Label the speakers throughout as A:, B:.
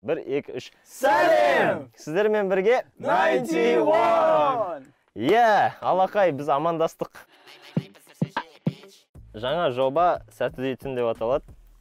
A: 1, 2, 3.
B: Сәлем!
A: Сіздермен бірге
B: 91!
A: Алақай, біз амандастық. Жаңа жоба сәт үдейтін деп аталады.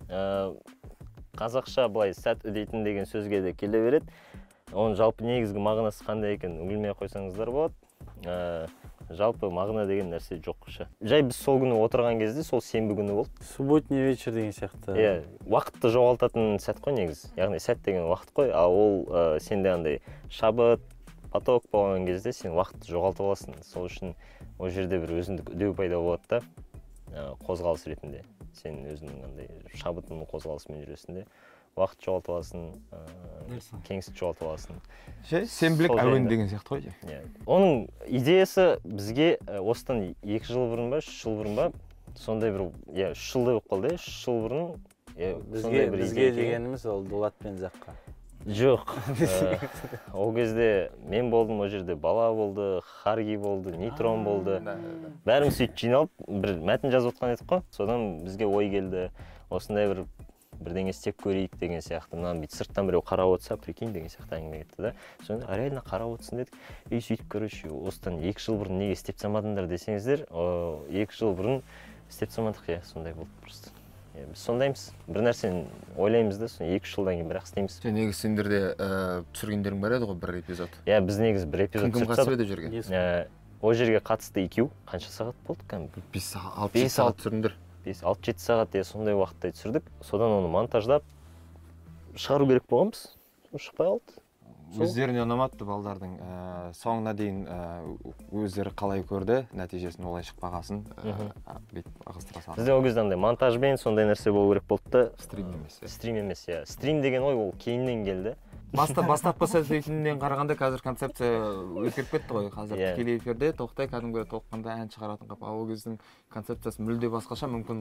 A: Қазақша былай сәт үдейтін деген сөзге де келе береді. Оның жалпы негізгі мағынасы қандай екен білмей қойсаңыздар болады. Жалпы мағына деген нәрсе жоқ. Жай біз сол күні отырған кезде, сол сенбі күні болды.
B: Субботний вечер деген сияқты.
A: Уақытты жоғалтатын сәт қой негіз. Яғни сәт деген уақыт қой, ал ол сенде андай шабыт, поток болған кезде сен уақытты жоғалтып аласың. Сол үшін ол жерде бір өзіндік үдеу пайда болады да, қозғалыс ретінде. Сен өзінің андай шабытының қозғалысымен жүресің де, уақыт жоғалтып аласың, кеңістік жоғалтып аласың.
C: Сенбілік әуен деген сияқты ғой.
A: Оның идеясы бізге осыдан 2 жыл бұрын ба, 3 жыл бұрын ба, сондай бір, 3 жылдай болып қалды, 3 жыл бұрын.
B: Бізге дегеніміз ол Дулат пен Жаққа.
A: Жоқ. Ол кезде мен болдым, ол жерде бала болды, Харги болды, Нейтрон болды. Бәріміз сөйтіп жиналып, бір мәтін жазып отқан едік қой. Содан бізге ой келді, осындай бірдеңе істеп көрейік деген сияқты. Мынаны бүйтіп сырттан біреу қарап отырса, прикинь деген сияқты әңгіме кетті да. Сонда реально қарап отырсын дедік. Сөйтіп короче, осыдан 2 жыл бұрын неге істеп тастамадыңдар десеңіздер, 2 жыл бұрын істеп тастамадық, сондай болды просто. Біз сондаймыз. Бір нәрсені ойлаймыз да, соны 2 жылдан кейін бірақ істейміз.
C: Негізі сендерде түсіргендерің бар еді ғой, бір эпизод.
A: Біз негізі бір эпизод
C: түсірдік. Кім қатысып еді жерге?
A: Ол жерге қатысты 2. Қанша сағат болды?
C: 5-6 сағат түсірдіңдер.
A: 5-6-7 сағат сондай уақытта түсірдік. Содан оны монтаждап шығару керек болғанбыз. Шықпай қалды.
C: Өздеріне ұнамады балдардың. Соңына дейін өздері қалай көрді, нәтижесін олай шықпағасын бүйтіп ығыстыра салды.
A: Бізде ол кезде андай монтажбен сондай нәрсе болу керек болды да.
C: Стрим емес.
A: Стрим емес, Стрим деген ой ол кейіннен келді.
C: Бастапқы сәтінен қарағанда қазір концепция өзгеріп кетті ғой. Қазір тікелей эфирде тоқтай кәдімгі толыққанда ән шығаратын қап. Ол кездің концепциясы мүлде басқаша, мүмкін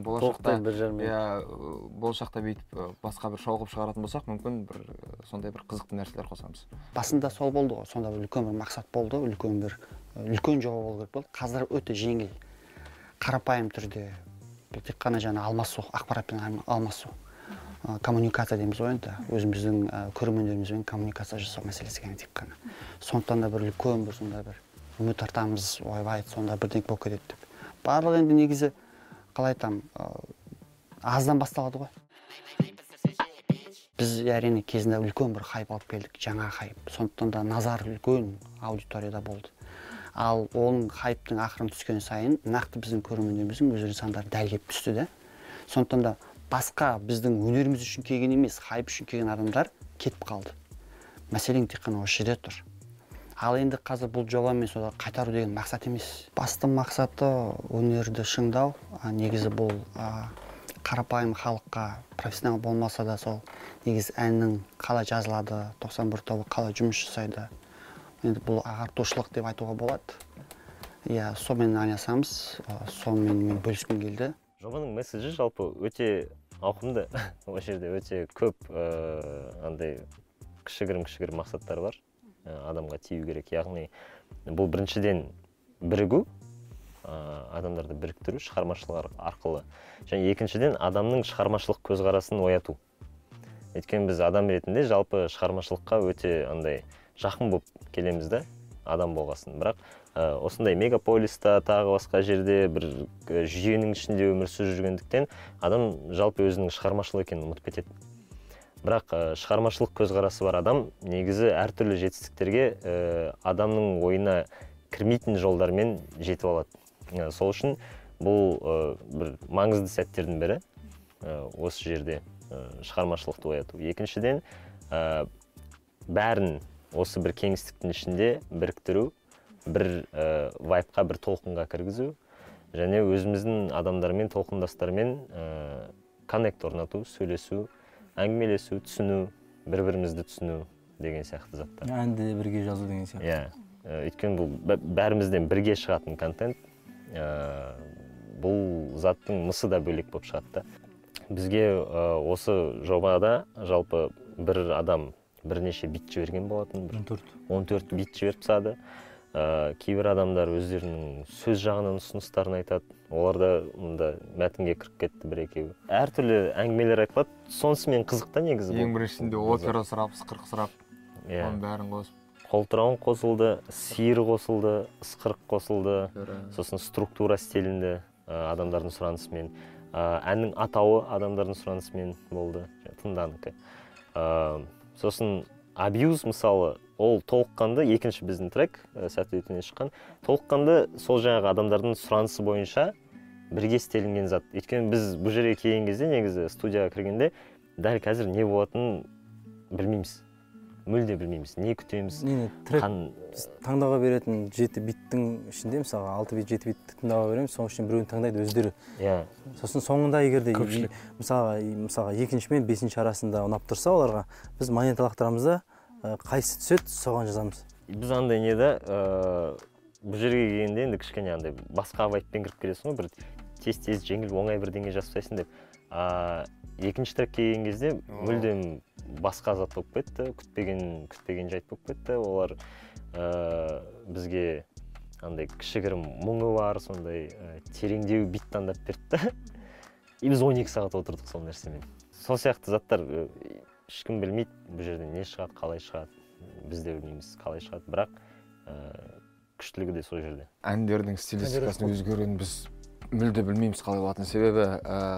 C: болашақта бүйтіп басқа бір шоу қылып шығаратын болсақ, мүмкін бір сондай бір қызықты нәрселер қосамыз.
D: Басында сол болды ғой, сонда үлкен бір мақсат болды, үлкен жоба болу керек болды. Қазір өте жеңіл, қарапайым түрде тек қана жаңа алмасу, ақпаратпен алмасу. Коммуникация дейміз ғой енді, өзіміздің көрермендерімізбен коммуникация жасау мәселесі ғана тек қана. Сондықтан да бір үлкен бір сонда бір үміт артамыз, ойбай, сонда бірдеңе болып кетеді деп. Барлығы енді негізі қалай айтам, аздан басталады ғой. Біз әрине кезінде үлкен бір хайп алып келдік, жаңа хайп. Сондықтан да назар үлкен аудиторияда болды. Ал оның хайптың ақырын түскен сайын, нақты біздің көрермендеріміздің өздерінің сандары дәл келіп түсті да. Сондықтан да басқа біздің өнеріміз үшін келген емес, хайп үшін келген адамдар кетіп қалды. Мәселен тек қана осы жерде тұр. Ал енді қазір бұл жобамен сода қайтару деген мақсат емес. Басты мақсаты өнерді шыңдау. Негізі бұл қарапайым халыққа профессионал болмаса да сол негізі әннің қалай жазылады, 91 тобы қалай жұмыс жасайды. Енді бұл ағартушылық деп айтуға болады. Сонымен айналысамыз, сонымен бөліскім келді.
A: Жобаның месседжі жалпы өте ауқымды. Ол жерде өте көп андай кішігірім мақсаттар бар. Адамға тию керек. Яғни бұл біріншіден бірігу, адамдарды біріктіру шығармашылық арқылы. Және екіншіден адамның шығармашылық көзқарасын ояту. Өйткені біз адам ретінде жалпы шығармашылыққа өте андай жақын болып келеміз да, адам болғасын. Бірақ осындай мегаполиста, тағы басқа жерде бір жүйенің ішінде өмір сүріп жүргендіктен адам жалпы өзінің шығармашылық екенін ұмытып кетеді. Бірақ шығармашылық көзқарасы бар адам негізі әртүрлі жетістіктерге адамның ойына кірмейтін жолдармен жетіп алады. Сол үшін бұл бір маңызды сәттердің бірі осы жерде шығармашылықты ояту. Екіншіден, бәрін осы бір кеңістіктің ішінде біріктіру, бір вайбқа, бір толқынға кіргізу, және өзіміздің адамдармен, толқындастармен коннект орнату, сөйлесу, әңгімелесу, түсіну, бір-бірімізді түсіну деген сияқты заттар.
B: Әнді бірге жазу деген сияқты.
A: Өйткені бұл бәрімізден бірге шығатын контент, бұл заттың мысы да бөлек болып шығады. Бізге осы жобада жалпы бір адам бірнеше бит жіберген болатын, 14 бит жіберіп тастады. кейбір адамдар өздерінің сөз жағынан ұсыныстарын айтады. Олар да мында мәтінге кіріп кетті бір-екеуі. Әртүрлі әңгімелер айтылады. Сонысы мен қызық та негізі.
C: Ең біріншісінде опера сұрап, ысқырық сұрап, оның бәрін қосып.
A: Қолтырауын қосылды, сиыр қосылды, ысқырық қосылды, сосын структура стилінде адамдардың сұранысымен. Әннің атауы адамдардың сұранысымен болды, тыңданыкі. Сосын абьюз мысалы, ол толыққанды екінші біздің трек, сәтті өтінен шыққан, толыққанды сол жаңағы адамдардың сұранысы бойынша бірге істелінген зат. Өйткені біз бұл жерге келген кезде, негізі студияға кіргенде, дәл қазір не болатынын білмейміз. Мүлде білмейміз, не күтеміз.
B: Трек таңдауға беретін 7 биттің ішінде, мысалы 6 бит, 7 битті тыңдауға береміз, соның ішінен біреуін таңдайды өздері. Сосын соңында егерде мысалға екінші мен бесінші арасында ұнап тұрса оларға, біз монета лақтырамыз да, қайсы түседі, соған жазамыз.
A: Біз андай не да, бұл жерге келгенде енді кішкене андай басқа вайбпен кіріп келесің ғой, бір тез жеңіл оңай бірдеңе жазбайсың деп. Екінші трек келген кезде мүлдем басқа зат болып кетті, күтпеген жайт болып кетті. Олар бізге андай кішігірім мұңы бар, сондай тереңдеу бит таңдап берді. И біз 12 сағат отырдық сол нәрсемен. Сол сияқты заттар ешкім білмейді, бұл жерде не шығады, қалай шығады. Біз де білмейміз, қалай шығады, бірақ күштілігі де сол жерде.
C: Әндердің стилистикасының өзгеруін біз мүлде білмейміз қалай болатынын. Себебі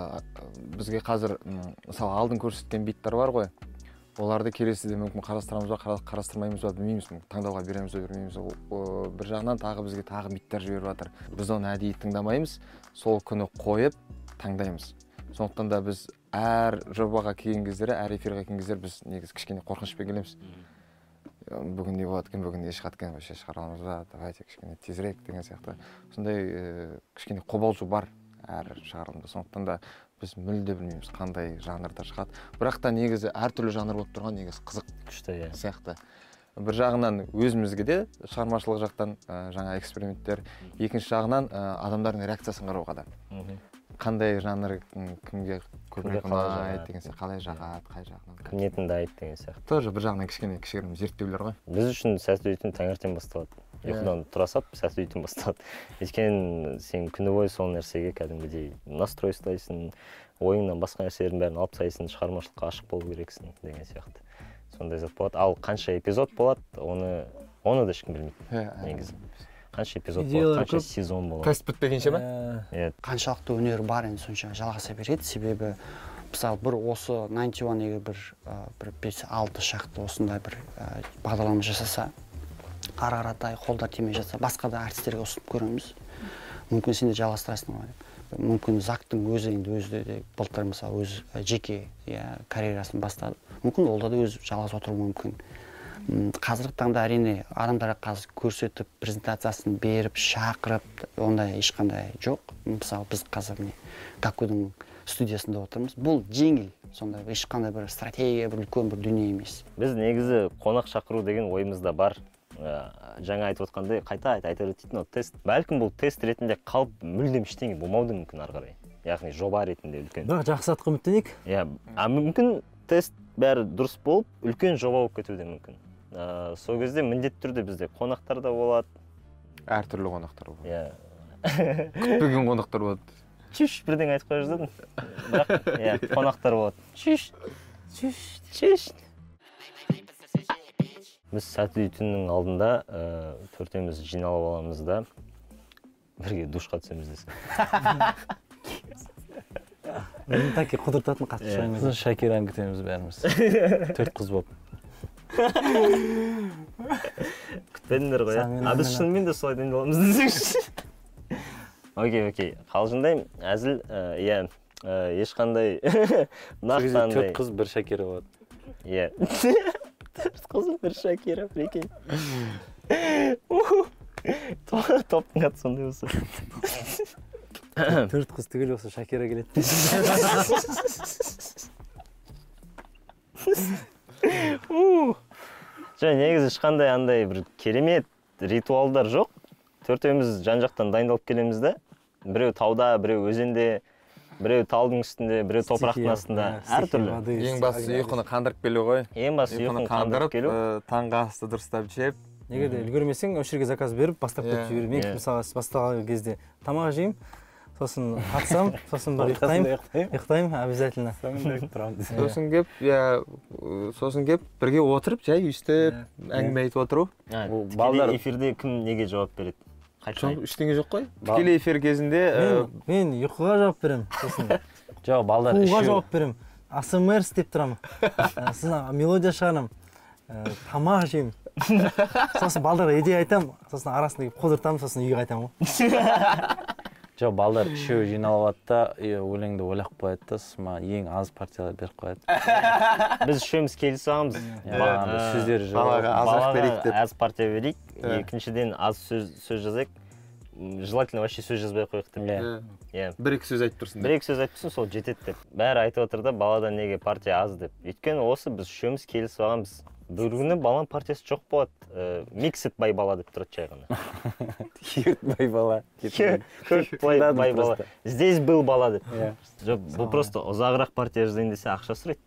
C: бізге қазір мысалы алдын көрсеткен биттер бар ғой. Оларды келесіде мүмкін қарастырамыз ба, қарастырмаймыз ба білмейміз. Таңдауға береміз ба, бермейміз. Бір жағынан бізге тағы биттер жіберіп жатыр. Біз оны әдейі тыңдамаймыз, сол күні қойып таңдаймыз. Сондықтан да біз әр жобаға келген кездері, әр эфирға келген кездері біз негізі кішкене қорқынышпен келеміз. Бүгін не болады екен, бүгін не шығады екен, вообще шығарамыз ба, давайте кішкене тезірек деген сияқты. Сондай кішкене қобалжу бар әр шығарылымда. Сондықтан да біз мүлде білмейміз қандай жанрда шығады. Бірақ та негізі әртүрлі жанр болып тұрған негізі қызық
A: күшті
C: сияқты. Бір жағынан өзімізге де шығармашылық жақтан жаңа эксперименттер, екінші жағынан адамдардың реакциясын қарауға да. Қандай жанр кімге көбірек ұнайды деген сияқты, қалай жағады, қай жағынан.
A: Кім не тыңдайды деген сияқты.
C: Тоже бір жағынан кішкенім зерттеулер ғой.
A: Біз үшін сәтті өйтін таңертең басталады. Ұйқыдан тұра сап, сәтті өйтін басталады. Өйткені сен күні бойы сол нәрсеге кәдімгідей настрой ұстайсың, ойыңнан басқа нәрселердің бәрін алып тастайсың, шығармашылыққа ашық болу керексің деген сияқты. Сондай зат болады. Ал қанша эпизод болады, оны да ешкім білмейді негізі. Қанша эпизод болады, қанша сезон болады.
C: Тест бітпегенше ме?
D: Қаншалықты өнер бар енді сонша жалғаса береді. Себебі мысалы бір осы 91-ге бір 5-6 шақты осындай бір бағдарлама жасаса, ары қаратай қолдар тимей жатса, басқа да артистерге ұсынып көреміз. Мүмкін сен де жалғастырасың ғой. Мүмкін Зактың өзі енді өзі былтыр мысалы өз жеке карьерасын бастады. Мүмкін олда да өз жалғас отыруы мүмкін. Қазіргі таңда әрине адамдарға қазір көрсетіп, презентациясын беріп, шақырып, ондай ешқандай жоқ. Мысалы біз қазір Гакудың студиясында отырмыз. Бұл жеңіл, сондай ешқандай бір стратегия, бір үлкен бір дүние емес.
A: Біз негізі қонақ шақыру деген ойымызда бар. Жаңа айтып отқандай қайта өтетін тест. Бәлкім бұл тест ретінде қалып мүлдем ештеңе болмауы мүмкін ары қарай. Яғни жоба ретінде үлкен.
B: Бірақ жақсы атқа үміттенейік.
A: Мүмкін тест бәрі дұрыс болып, үлкен жоба болып кетуі де мүмкін. Сол кезде міндетті түрде бізде қонақтар да болады.
C: Әртүрлі қонақтар болады. Күтпеген қонақтар болады.
A: Чүш бірден айтып қоя жаздадың. Бірақ қонақтар болады. Чүш. Біз сәтті үйтіннің алдында төртеміз жиналып аламыз да бірге душқа түсеміз десек.
B: Таки құдыртатын қатты шайымыз. Шакираны күтеміз бәріміз. 4 қыз болып.
A: Күтпедіңдер ғой, біз шынымен де солай дайындаламыз десеңші. Окей. Қалжыңдаймын, әзіл, ешқандай нақтандай.
B: 4 қыз бір Шакира болады.
A: 4 қыз бір Шакира, прикинь. Топтың аты сондай болса.
B: 4 қыз түгел болса Шакира келеді.
A: Негізі ешқандай андай бір керемет ритуалдар жоқ. Төртеуміз жан-жақтан дайындалып келеміз де. Біреу тауда, біреу өзенде, біреу талдың үстінде, біреу топырақтың астында. Әртүрлі.
C: Ең бастысы ұйқыны қандырып келу ғой.
A: Ең бастысы ұйқыны қандырып келу.
C: Таңғы асты дұрыстап жеп,
B: егер де үлгермесең осы жерге заказ беріп бастап кетіп жібер. Мен мысалы бастаған кезде тамақ жеймін, сосын қатсам, сосын бір ұйықтаймын обязательно.
C: Сосын кеп бірге отырып, жай өйстіп, әңгіме айтып отыру.
A: Тікелей эфирде кім неге жауап береді?
C: Ештеңе жоқ қой. Тікелей эфир кезінде
B: мен ұйқыға жауап беремін, сосын
E: жоқ, балдар
B: қууға жауап беремін. АСМР істеп тұрамын. Сосын мелодия шығарамын. Тамақ жеймін. Сосын балдарға идея айтамын, сосын арасында қодыртамын, сосын үйге қайтамын ғой.
E: жоқ, балдар үшеуі жиналып алады да өлеңді ойлап қояды да, сосын ең аз партиялар беріп қояды.
A: Біз үшеуміз келісіп аламыз.
E: Сөздері жоқ.
A: Балаға аз партия берейік. Екіншіден аз сөз жазайық. Желательно вообще сөз жазбай қойық деп.
C: Бір-екі сөз айтып тұрсын.
A: Бір-екі сөз айтып тұрсын, сол жетеді деп. Бәрі айтып отыр да, баладан неге партия аз деп. Өйткені осы біз үшеуміз келісіп алғанбыз. Бір күні баланың партиясы жоқ болады. Миксет бай бала деп тұрады жай ғана.
E: Хирт бай бала.
A: Хирт бай бала. Здесь был бала деп. Жоқ, бұл просто ұзағырақ партия жазайын десе ақша сұрайды.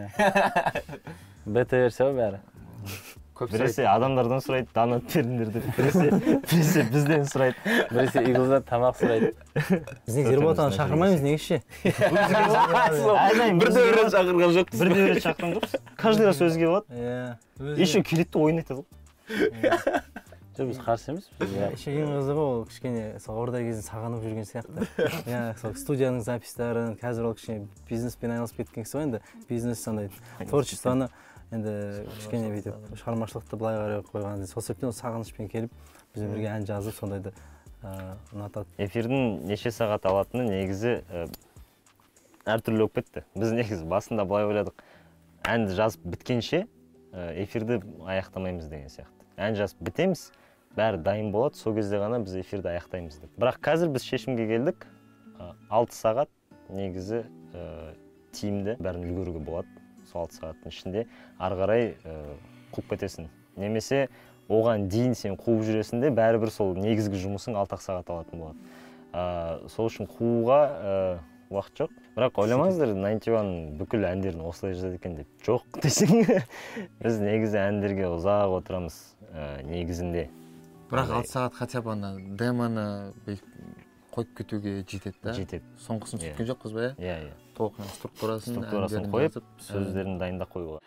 E: Бета берсе бәрі.
A: Біресе адамдардан сұрайды, донат беріңдер деп. Біресе бізден сұрайды.
E: Біресе игылдан тамақ сұрайды.
B: Біз неге Ерботаны шақырмаймыз, неге ше?
A: Бір дәурен шақырған жоқпыз. Бір дәурен шақырған жоқпыз. Каждый раз өзге болады. Еще келеді ойын айтады ғой.
E: Жоқ, біз қарсы емес.
B: Еще ең қызығы ол кішкене орда кезін сағынып жүрген сияқты. Сол студияның записьтарын, қазір ол кішкене бизнеспен айналысып кеткен кісі ғой енді. Бизнес сондай творчествоны енді кішкене бүйтіп шығармашылықты былай қарай қойған. Сол себептен сағынышпен келіп, бізбен бірге ән жазып сондайды ұнатады.
A: Эфирдің неше сағат алатыны негізі әртүрлі болып кетті. Біз негізі басында былай ойладық. Әнді жазып біткенше эфирді аяқтамаймыз деген сияқты. Ән жазып бітеміз, бәрі дайын болады, сол кезде ғана біз эфирді аяқтаймыз деп. Бірақ қазір біз шешімге келдік. 6 сағат негізі тиімді бәрін үлгеруге болады. Сол 6 сағаттың ішінде ары қарай қуып кетесің. Немесе оған дейін сен қуып жүресің де бәрібір сол негізгі жұмысың 6 сағат алатын болады. Сол үшін қууға уақыт жоқ. Бірақ ойламаңыздар, 91 бүкіл әндерін осылай жазады екен деп. Жоқ десең, біз негізі әндерге ұзақ отырамыз негізінде.
C: Бірақ 6 сағат хотя бы демоны қойып кетуге жетеді да?
A: Жетеді.
C: Соңғысын сөйткен жоқпыз ба?
A: Иә.
C: Толық структурасын
A: қойып, сөздерін дайындап қоюға.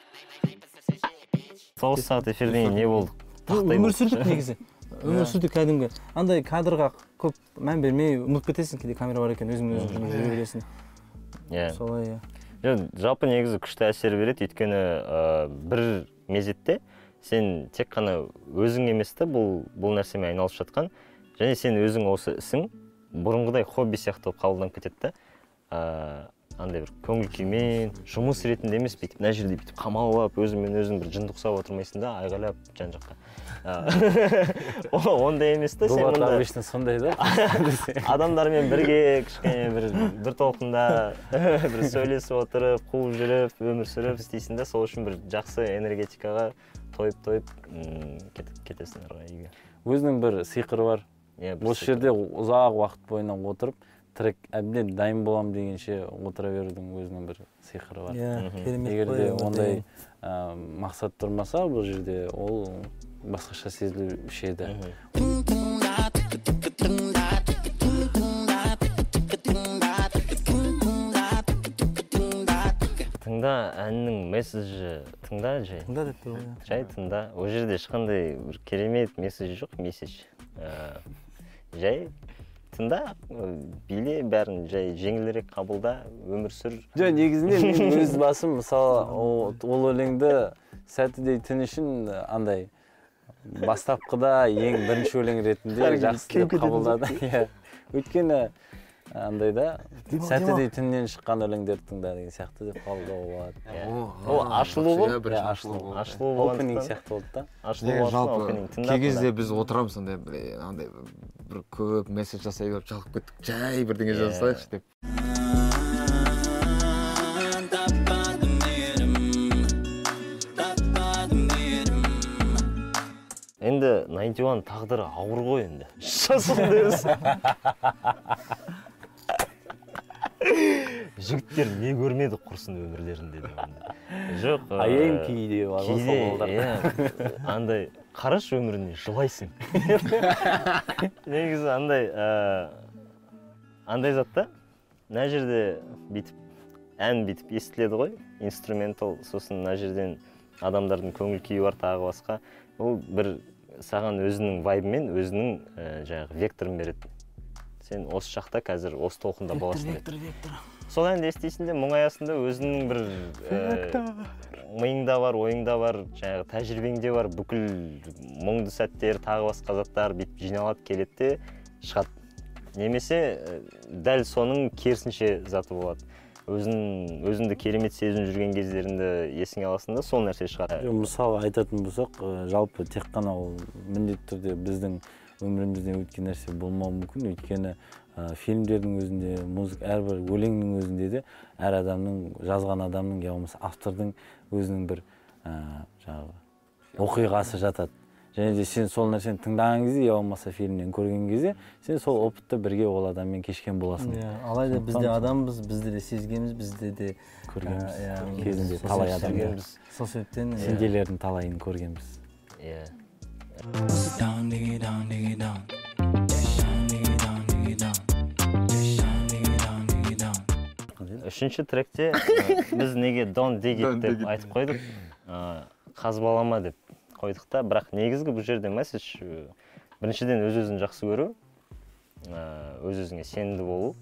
A: 9 сағат эфирден не болды?
B: Өмір сүрдік негізі. Өмір сүрдік кәдімгі. Андай кадрға көп мән бермей ұмытып кетесің, кейде камера бар екен, өзің жүре бересің. Солай,
A: жалпы негізі күшті әсер береді, өйткені бір мезетте сен тек қана өзің емес та бұл нәрсемен айналысып жатқан, және сен өзің осы ісің бұрынғыдай хобби сияқты болып қабылданып кетеді да. Андай бір көңіл күймен, жұмыс ретінде емес, бүйтіп мына жерде бүйтіп қамалып, өзіңмен өзің бір жынды ұқсап отырмайсың да, айғайлап жан жаққа. Ондай емес та, сен
E: мұнда обычно сондай да.
A: Адамдармен бірге кішкене бір толқында бір сөйлесіп отырып, қуып жүріп, өмір сүріп істейсің да, сол үшін бір жақсы энергетикаға тойып кетесің үйге.
E: Өзінің бір сиқыры бар. Осы жерде ұзақ уақыт бойына отырып, трек әбден дайын болам дегенше отыра берудің өзінің бір сиқыры бар. Егер де ондай мақсат тұрмаса, бұл жерде ол басқаша сезілуші еді.
A: Тыңда әннің месседжі, тыңда жай.
B: Тыңда деп тұр ғой.
A: Жай тыңда. Ол жерде ешқандай бір керемет месседж жоқ, месседж. Жай тыңда, биле, бәрін жай жеңілірек қабылда, өмір сүр.
E: Жоқ, негізінде мен өз басым, мысалы, ол өлеңді Saturday түн үшін андай бастапқыда ең бірінші өлең ретінде жақсы деп қабылдады. Өйткені андай да Saturday түннен шыққан өлеңдерді тыңда деген сияқты деп қабылдауға болады.
A: Ол ашылу ғой?
E: Ашылу опенинг сияқты болды да.
C: Жалпы кей кезде біз отырамыз андай бір көп месседж жасай беріп жалқып кеттік, жай бірдеңе жазсайықшы деп.
A: Енді 91 тағдыры ауыр ғой енді. Жасын дерсің. жігіттер не көрмеді құрсын өмірлерінде деп андай. Жоқ,
E: аяйын кейде бар ғой сол балдар.
A: Андай қарашы өміріне жылайсың. Негізі андай затта мына жерде бүйтіп ән бүйтіп естіледі ғой, инструментал, сосын мына жерден адамдардың көңіл күйі бар тағы басқа. Ол бір саған өзінің вайбымен, өзінің жаңағы векторын береді. Сен осы шақта қазір осы толқында боласың деп. Сол әнді естисің де мұңаясында өзінің бір миыңда бар, ойыңда бар, жаңағы тәжірибеңде бар бүкіл мұңды сәттер, тағы басқа заттар бүйтіп жиналады келеді де шығады. Немесе дәл соның керісінше заты болады. Өзіңді керемет сезініп жүрген кездеріңді есіңе аласың да сол нәрсе шығады.
E: Мысалы айтатын болсақ, жалпы тек қана ол міндетті түрде біздің өмірімізден өткен нәрсе болмауы мүмкін. Өйткені фильмдердің өзінде, әрбір өлеңнің өзінде де әр адамның, жазған адамның, я болмаса автордың өзінің бір оқиғасы жатады. Және де сен сол нәрсені тыңдаған кезде, я болмаса фильмнен көрген кезде, сен сол опытты бірге ол адаммен кешкен боласың.
B: Алайда бізде адамбыз, бізде де сезгенбіз, бізде де
E: көргенбіз. Кезінде талай адамдар.
B: Сол себептен
E: сенделердің талайын көргенбіз.
A: Үшінші тректе біз неге Don't Dig It деп айтып қойдық, қазбалама деп қойдық та, бірақ негізгі бұл жерде месседж біріншіден өз-өзін жақсы көру, өз-өзіңе сенімді болу,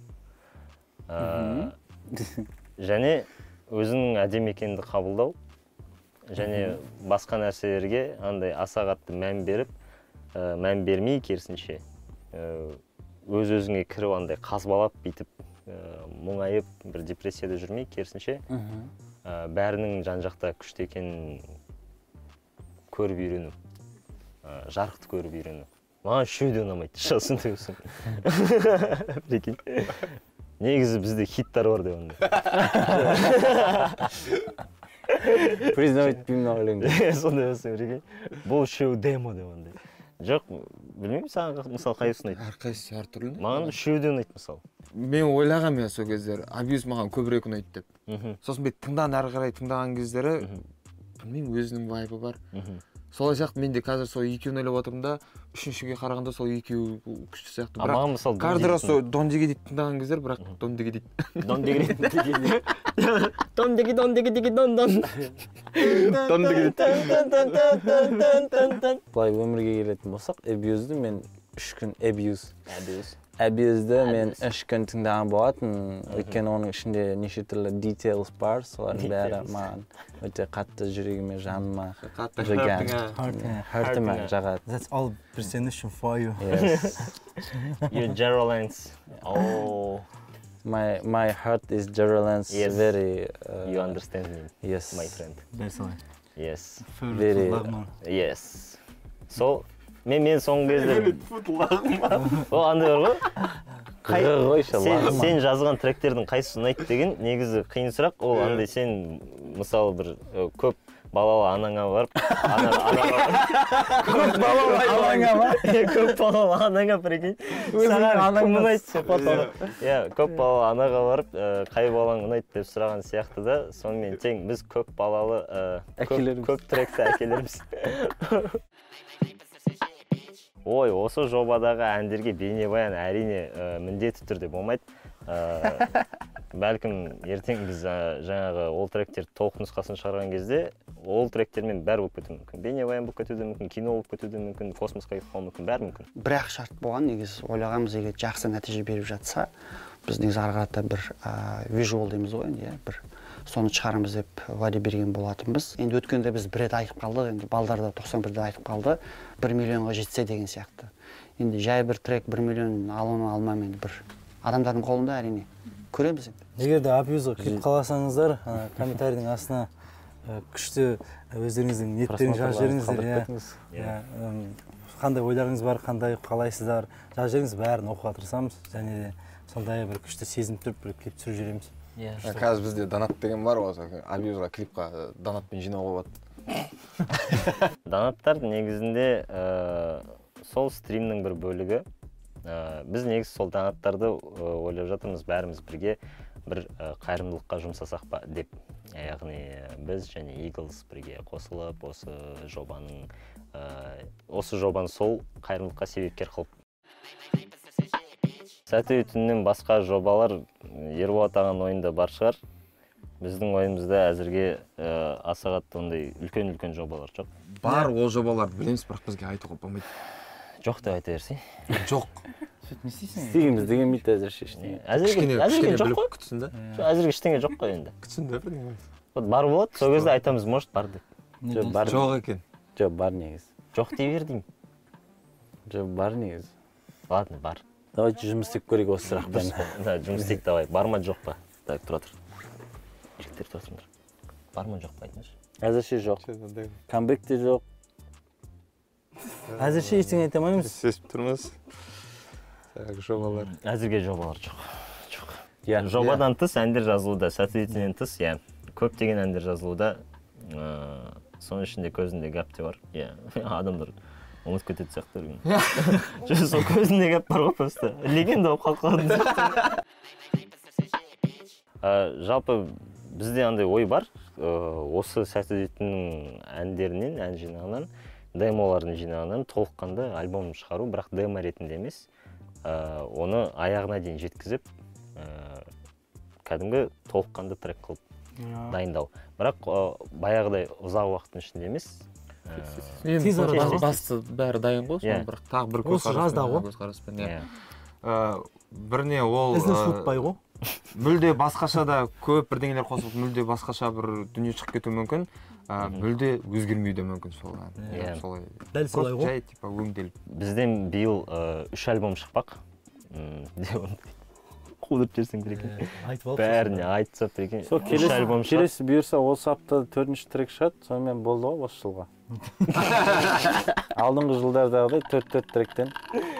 A: және өзінің әдемі екенді қабылдау, және басқа нәрселерге андай аса қатты мән бермей керісінше өз-өзіңе кіріп андай қазбалап бүйтіп мұңайып бір депрессияда жүрмей керісінше бәрінің жан-жақта күшті екенін көріп үйрену, жарықты көріп үйрену. Маған үшеуі де ұнамайды, шасын деусің. Прикинь. Негізі бізде хиттар бар деп онда.
E: Признавать етпеймін өлеңді.
A: Сондай болсын, прикинь. Бұл үшеуі демо деп ондай. Жоқ, білмеймін, саған мысалы қайсысы ұнайды?
C: Әрқайсысы әртүрлі.
A: Маған үшеуі де ұнайды мысалы.
C: Мен ойлағам я сол кездері, абьюз маған көбірек ұнайды деп. Сосын бет әрі қарай тыңдаған кездері, білмеймін, өзінің вайбы бар. Солай сияқты мен де қазір сол екеуін ойлап отырмын да, үшіншіге қарағанда сол екеуі күшті сияқты.
A: Маған мысалы
C: каждый раз сол Don't Dig It тыңдаған кездер, бірақ Don't Dig It.
A: Don't Dig It. Don't Dig It, Don't Dig It, Don't Dig It.
E: Бұлай өмірге келетін болсақ, абьюзді мен 3 күн абьюзді мен 3 күн тыңдаған болатын. Өйткені оның ішінде неше түрлі details бар, солардың бәрі маған өте қатты жүрегіме, жаныма жүрген. Хартыма жағады.
B: That's all percentage for you.
E: Yes.
A: You're Gerald's. Oh.
E: My heart is Gerald's very...
A: You understand me,
E: yes.
A: My friend.
B: That's all.
A: Yes.
E: Very...
A: Yes. So, мен соңғы кезде... О, андай бар ғой? Сен жазған тректердің қайсысы ұнайды деген негізі қиын сұрақ. Ол андай сен, мысалы бір көп балалы анаңа барып, көп балалы анаңа прикинь. Саған кім ұнайды? Көп балалы анаға барып, қай балаң ұнайды деп сұраған сияқты да, сонымен тең біз көп балалы, көп тректі әкелеріміз. Ой, осы жобадағы әндерге бейнебаян әрине міндетті түрде болмайды. Бәлкім ертең біз жаңағы ол тректерді толық нұсқасын шығарған кезде ол тректермен бәрі болып кетуі мүмкін. Бейнебаян болып кетуі мүмкін, кино болып кетуі мүмкін, космосқа кетіп қалуы мүмкін, бәрі мүмкін.
D: Бірақ шарт болған, негізі ойлағанбыз, егер жақсы нәтиже беріп жатса, біз негізі ары қарата бір визуал дейміз ғой, бір соны шығарамыз деп уәде берген болатынбыз. Енді өткенде біз бір рет айтып қалдық, енді балдарда 91-де айтып қалды, 1 миллионға жетсе деген сияқты. Енді жай бір трек 1 миллион алмам, енді бір адамдардың қолында әрине. Көреміз енді.
B: Егер де абьюзға кіріп қаласаңыздар, комментарийдің астына күшті өздеріңіздің ниеттерін жазып жіберіңіздер. Қандай ойларыңыз бар, қандай қалайсыздар, жазып жіберіңіз, бәрін оқуға тырысамыз. Және де сондай бір күшті сезініп тұрып бір клип түсіріп жүреміз.
C: Қазір бізде донат деген бар ғой, абьюзға клипқа донатпен жинауға болады.
A: Донаттар негізінде сол стримнің бір бөлігі. Біз негіз сол донаттарды ойлап жатырмыз бәріміз бірге бір қайырымдылыққа жұмсасақ па деп. Яғни біз және Eagles бірге қосылып, осы жобаны сол қайырымдылыққа себепкер қылып. Сәті түннен басқа жобалар Ерболат ағаның ойында бар шығар. Біздің ойымызда әзірге аса қатты ондай үлкен жобалар жоқ.
C: Бар ол жобалар білеміз, бірақ бізге айтуға болмайды.
A: Жоқ деп айта берсей.
C: Жоқ.
B: Не істейсің?
E: істейміз деген мейт әзірше ештеңе.
A: Әзірге жоқ қой.
C: Күтсін да.
A: Әзірге ештеңе жоқ қой енді.
C: Күтсін да бірдеңе.
A: Бар болады, сол кезде айтамыз, может бар деп.
C: Жоқ екен.
E: Жоқ, бар негіз.
A: Жоқ дей бер деймін.
E: Жоқ, бар негіз.
A: Ладно, бар.
E: Давайте жұмыс істеп көрейік осы сұрақпен.
A: Да, жұмыс істейік, давай. Бар ма, жоқ па? Так, тұра тұр. Жігіттер тұра тұрыңдар. Бар ма, жоқ па айтыңызшы.
E: Әзірше жоқ. Камбэк те жоқ.
B: Әзірше ештеңе айта алмаймыз.
C: Сесіп тұрмыз. Жобалар.
A: Әзірге жобалар жоқ. Жобадан тыс әндер жазылуда, сәтсіздіктен тыс, көптеген әндер жазылуда. Соның ішінде көзінде гәп те бар. Адамдар ұмытып кетеді сияқты. Сол көзінде гәп бар ғой просто. Легенда болып қалып. Жалпы бізде андай ой бар. Осы сәтсіздіктің әндерінен, ән жинағынан, демолардың жинағынан толыққанды альбом шығару, бірақ демо ретінде емес. Оны аяғына дейін жеткізіп, кәдімгі толыққанды трек қылып дайындау. Бірақ баяғыдай ұзақ уақыттың ішінде емес.
C: Басты бәрі дайын ғой, бірақ тағы бір көзқараспен. Біріне ол
B: ізін суытпай ғой.
C: Мүлде басқаша да көп бірдеңелер қосылып, мүлде басқаша бір дүние шығып кетуі мүмкін. Мүлде өзгермеуі де мүмкін сол.
B: Дәл солай ғой.
C: Жай типа өңделіп.
A: Бізден биыл 3 альбом шықпақ. Қудырып жерсең керек екен. Бәріне айтсап екен.
E: Сол келесі бұйырса осы аптада 4-ші трек шығады, сонымен болды ғой осы жылға. Алдыңғы жылдардағыдай 4 тректен.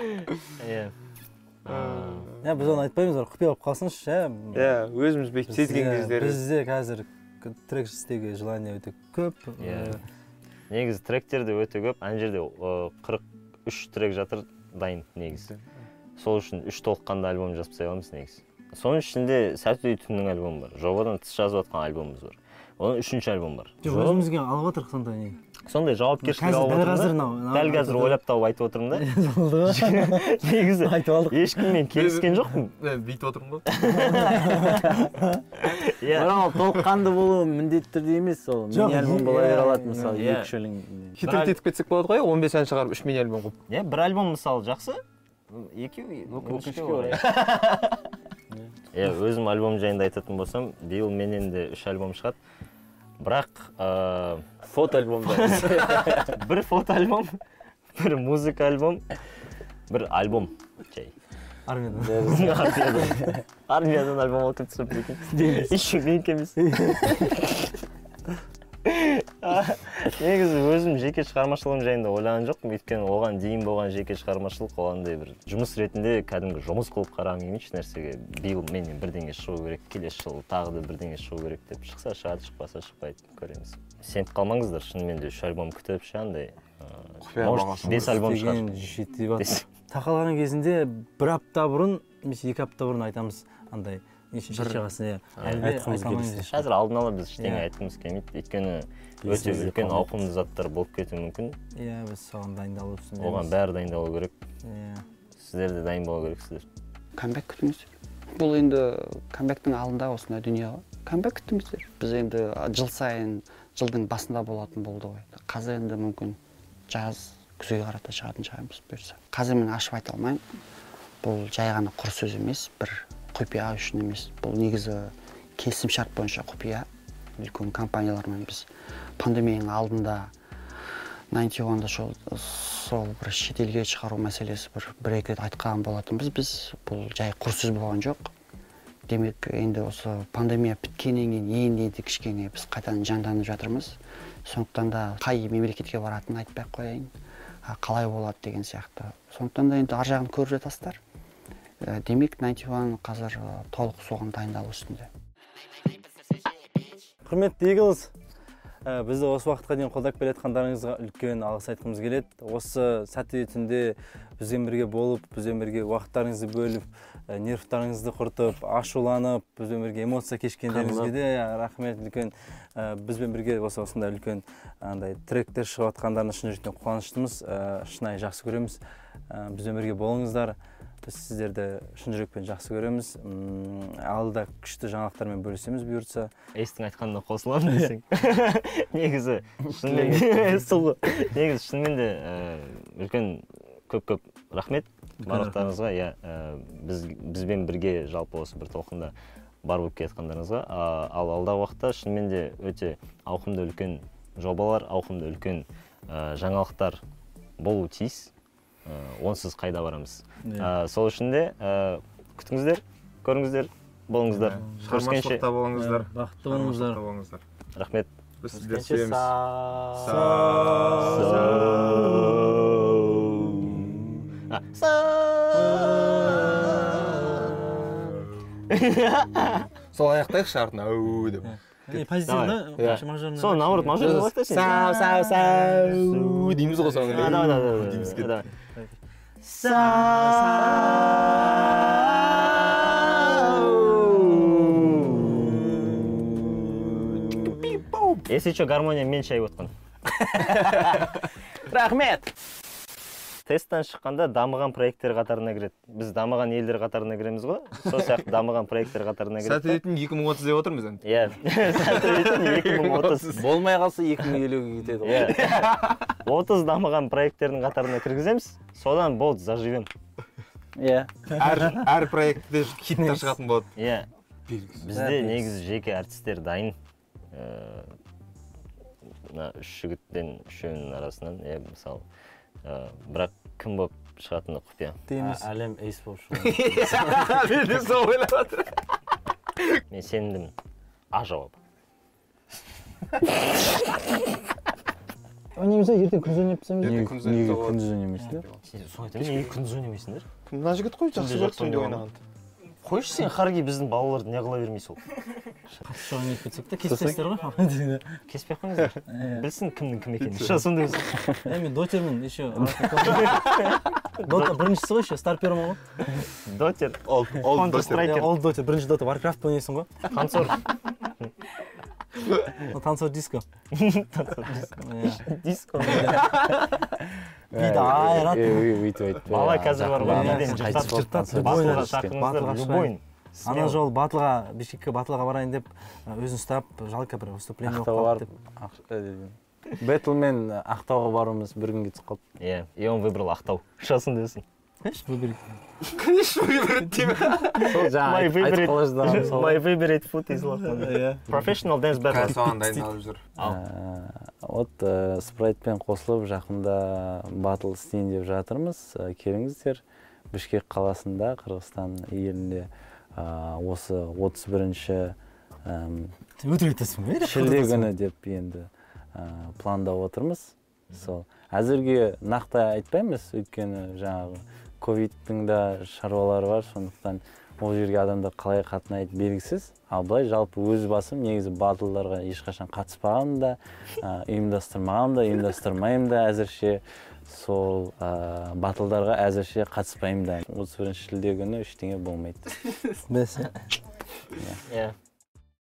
B: Біз оны айтпаймыз, құпия болып қалсыншы.
C: Өзіміз бүйтіп сезген кездері.
B: Бізде қазір трек істеуге желание өте көп.
A: Негізі тректерде өте көп. Ана жерде 43 трек жатыр дайын негізі. Сол үшін 3 толыққанды альбом жазып тастай аламыз негізі. Соның ішінде Сәтсіздік түннің альбомы бар. Жобадан тыс жазып жатқан альбомымыз бар. Оның 3-ші альбом бар.
B: Өзімізге алып отырық сонда не?
A: Сондай жауапкершілік алып отырмын. Дәл қазір ойлап тауып айтып отырмын да. Негізі ешкіммен келіскен жоқпын.
C: Бүйтіп отырмын ғой.
E: Бірақ толыққанды болу міндетті түрде емес ол. Мини альбом бола бере алады мысалы 2-3 өлең.
C: Хитрет етіп кетсек болады ғой, 15 ән шығарып 3 мини альбом қылып.
A: Бір альбом мысалы жақсы. Өкінішке орай. Өзім альбом жайында айтатын болсам, биыл менен де 3 альбом шығады. Бірақ
E: фото альбомда.
A: Бір фото альбом, бір музыка альбом, бір альбом. Армиядан альбом алып кетіп түсіп екен. Еще мен кемес. Негізі өзім жеке шығармашылығым жайында ойлаған жоқпын, өйткені оған дейін болған жеке шығармашылық оландай бір жұмыс ретінде кәдімгі жұмыс қылып қарағым келмейді еш нәрсеге. Биыл менен бірдеңе шығу керек, келесі жылы тағы да бірдеңе шығу керек деп. Шықса шығады, шықпаса шықпайды, көреміз. Сеніп қалмаңыздар, шынымен де 3 альбом күтіп андай. Может 5 альбом шығар.
B: Тақалған кезінде 1 апта бұрын, немесе 2 апта бұрын айтамыз андай. Қазір
A: алдын ала біз ештеңе айтқымыз келмейді, өйткені өте үлкен ауқымды заттар болып кетуі мүмкін.
B: Біз соған дайындалу үстіндеміз.
A: Оған бәрі дайындалу керек. Сіздер де дайын болу керексіздер.
D: Камбэк күтіңіздер. Бұл енді камбэктің алдында осындай дүние ғой. Камбэк күтіңіздер. Біз енді жыл сайын жылдың басында болатын болды ғой. Қазір енді мүмкін жаз, күзге қарата шығатын шығармыз бұйырса. Қазір мен ашып айта алмаймын. Бұл жай ғана құр сөз емес, бір құпия үшін емес. Бұл негізі келісім шарт бойынша құпия. Үлкен компаниялармен біз пандемияның алдында 91-да сол бір шетелге шығару мәселесі бір-екі рет айтқан болатынбыз. Біз бұл жай құр сөз болған жоқ. Демек, енді осы пандемия біткеннен кейін енді кішкене біз қайтадан жанданып жатырмыз. Сондықтан да қай мемлекетке баратынын айтпай қояйын. Қалай болады деген сияқты. Сондықтан да енді ар жағын көріп жатасыздар. Демек, 91 қазір толық соған дайындалу үстінде.
B: Құрметті Eagles, бізді осы уақытқа дейін қолдап келе жатқандарыңызға үлкен алғыс айтқымыз келеді. Осы сәтті түнде бізбен бірге болып, бізбен бірге уақыттарыңызды бөліп, нервтарыңызды құртып, ашуланып, бізбен бірге эмоция кешкендеріңізге де рахмет үлкен. Бізбен бірге осындай үлкен тректер шығып жатқандарына шын жүректен қуаныштымыз, шынайы жақсы көреміз. Бізбен бірге болыңыздар. Біз сіздерді шын жүрекпен жақсы көреміз. Алда күшті жаңалықтармен бөлісеміз бұйыртса.
A: Эйстің айтқанына қосыламын десең. Негізі шынымен де үлкен көп рахмет барлықтарыңызға. Бізбен бірге жалпы осы бір толқында бар болып келатқандарыңызға. Ал алдағы уақытта шынымен де өте ауқымды үлкен жобалар, ауқымды үлкен жаңалықтар болуы тиіс. Онсыз қайда барамыз. Сол үшін де күтіңіздер, көріңіздер, болыңыздар.
C: Шығармашылықта болыңыздар.
B: Бақытты болыңыздар.
A: Рахмет.
C: Біз сіздерді sevеміз. Сол аяқтайықшы артына әу деп.
B: Позитивно, мажорный.
A: Сол наоборот мажорный болады сен.
C: Сау дейміз ғой соңында.
A: Если что, гармония мен шайып отқан.
E: Рахмет.
A: Тесттен шыққанда дамыған проекттер қатарына кіреді. Біз дамыған елдер қатарына кіреміз ғой. Сол сияқты дамыған проекттер қатарына кіреді.
C: Сәтелетін 2030 деп отырмыз енді.
A: Иә. Сәтелетін 2030.
E: Болмай қалса 2050-ге кетеді ғой.
A: Иә. 30 дамыған проекттердің қатарына кіргіземіз. Содан болды, заживем.
E: Иә.
C: Әр проектте хиттер шығатын болады.
A: Иә. Бізде негізі жеке артистер дайын. Үш жігіттен үшеуінің арасынан, мысалы, бірақ кім болып шығатыны құпия.
E: Әлем эйс болып шығады.
C: Мен де сол ойлап жатыр.
A: Мен сендім. А жауап.
B: Ойнаймыз ертең күндіз ойнап
E: Неге күндіз ойнамайсыңдар?
A: Неге күндіз ойнамайсыңдар?
C: Мына жігіт қой жақсы көрді түнде ойнағанды.
A: Қойшы сен Харги біздің балаларды не қыла бермейсің ол.
B: қатты ойнап кетсек те кеспейсіздер ғой.
A: Кеспей ақ қойыңыздар. Білсін кімнің кім екенін. Ша сондай болсын.
B: Мен дотермін еще. Дота біріншісі ғой еще, старпермін ғой.
A: Дотер.
B: Ол дотер, бірінші дота, Warcraft ойнайсың ғой.
A: Танцор.
B: Танцор диско.
A: Диско.
B: Биді айырат.
A: Бала қазір бар ғой, биден жыртат. Батылға шақырыңыздар, любойын.
B: Ана жол батылға, Бишкекке батылға барайын деп, өзін ұстап, жалко бір выступление болып қалды деп.
E: Бэтлмен Ақтауға баруымыз бір күн кетіп қалды.
A: Иә, и он выбрал Ақтау. Шасын десін.
B: Конечно, выберет.
C: Конечно, выберет тебя.
E: Сол жаңа айтып қалаждағым сол.
A: My favorite food is Лахман. Professional dance battle.
C: Соған дайындалып жүр.
E: Вот спрайтпен қосылып жақында батл істейін деп жатырмыз. Келіңіздер. Бішкек қаласында, Қырғызстан елінде осы 31-ші шілде күні деп енді пландап отырмыз. Сол. Әзірге нақты айтпаймыз, өйткені жаңағы ковидтің да шаруалары бар, сондықтан ол жерге адамдар қалай қатынайды белгісіз. Ал былай жалпы өз басым негізі батылдарға ешқашан қатыспағам да, ұйымдастырмағам да, ұйымдастырмайым да әзірше. Сол батылдарға әзірше қатыспайым да. 31 шілде күні ештеңе болмайды.
B: Бәсе.
A: Иә.